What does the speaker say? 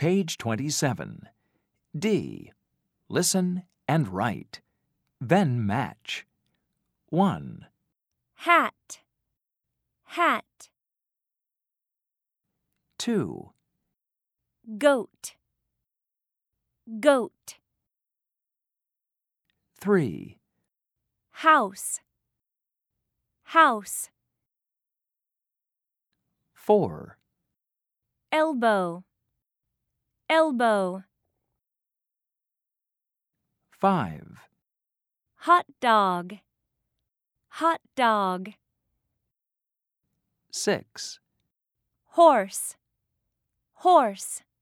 Page 27. D. Listen and write. Then match. 1, Hat. Hat. 2, Goat. Goat. 3, House. House. 4, Elbow. Elbow. 5, Hot dog. Hot dog. 6, Horse. Horse.